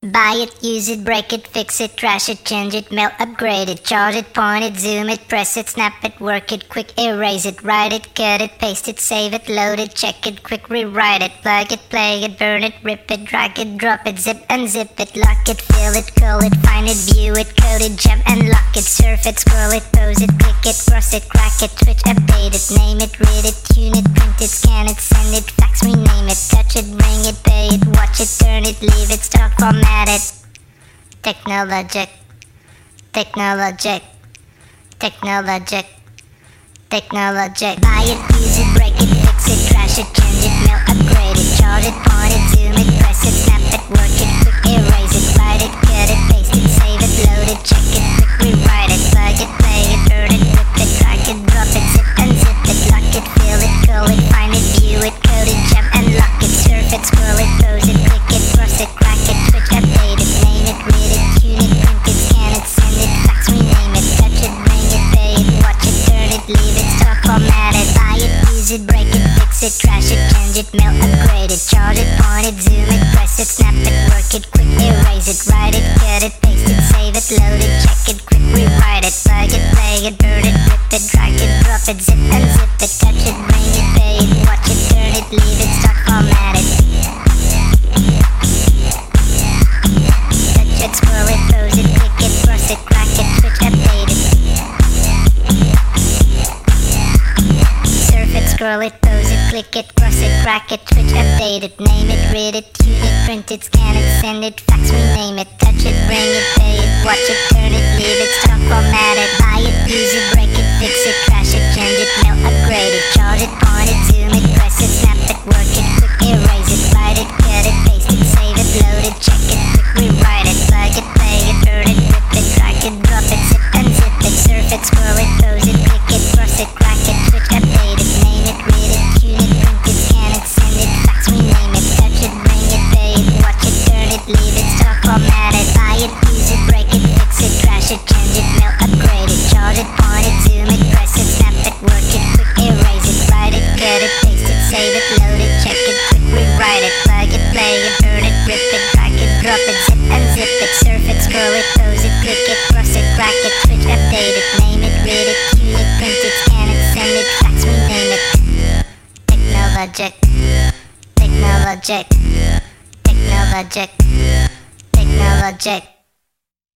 Buy it, use it, break it, fix it, trash it, change it, mail, upgrade it, charge it, point it, zoom it, press it, snap it, work it, quick erase it, write it, cut it, paste it, save it, load it, check it, quick rewrite it, plug it, play it, burn it, rip it, drag it, drop it, zip, unzip it, lock it, fill it, call it, find it, view it, code it, jump and lock it, surf it, scroll it, pose it, click it, cross it, crack it, switch, update it, name it, read it, tune it, print it, scan it, send it, fax, rename it, touch it, bring it, pay it, watch it, turn it, leave it, start, format it. Technologic, technologic, technologic, technologic. Buy it, use it, break it, fix it, trash it, change it, mail, upgrade it, charge it, point it, zoom it, press it, snap it, work it, quick erase it, write it, cut it, paste it, save it, load it, check it, quick rewrite it, plug it, play it, burn it, rip it, drag it, drop it, zip unzip it, lock it, fill it, call it, find it, view it, code it, jump and lock it, surf it, scroll it, pose it, click it, cross it, crack it, switch, update it, name it, read it, tune it, print it, scan it, send it, fax, rename it, touch it, bring it, pay it, watch it, turn it, leave it, stock, format it, buy it, use it, break it, fix it, trash it, change it, mail, upgrade it, charge it, point it, zoom it, press it, snap it, work it, quick erase it, write it, cut it, paste it, save it, load it, check it, quick rewrite it, plug it, play it, burn it, rip it, drag it, drop it, zip unzip it, touch it, bring it, pay it, watch it, turn it, leave it, stock, format it. Touch it, scroll it, pose it, click it, cross it, crack it, switch, update it. Surf it, scroll it, pose it, click it, cross it, crack it, switch, update it, name it, read it, tune it, print it, scan it, send it, fax, rename it, touch it, bring it, pay it, watch it, turn it, leave it, stock, format it, buy it, use it, break it, fix it, trash it, change it, mail, upgrade it, charge it, point it, zoom it, press it, snap it, work it, quick erase it, write it, cut it, paste it, save it, load it, check it, quick rewrite it, plug it, play it, burn it, rip it, drag it, drop it, zip unzip it, surf it, scroll it, pose it, click it, cross it, crack it, switch, update it, name it, read it, tune it, print it, scan it, send it, fax, rename it, touch it, bring it, pay it, watch it, turn it, leave it, stock, format it, buy it, use it, break it, fix it, trash it, change it, mail, upgrade it, charge it, point it, zoom it, press it, snap it, work it, quick erase it, write it, cut it, paste it, save it, load it, check it, quick rewrite it, plug it, play it, burn it, rip it, drag it, drop it, zip unzip it, surf it, scroll it, pose it, click it, cross it, crack it, switch, update it, name it, read it, tune it, print it, scan it, send it, fax, rename it. Technologic, technologic, technologic, technologic.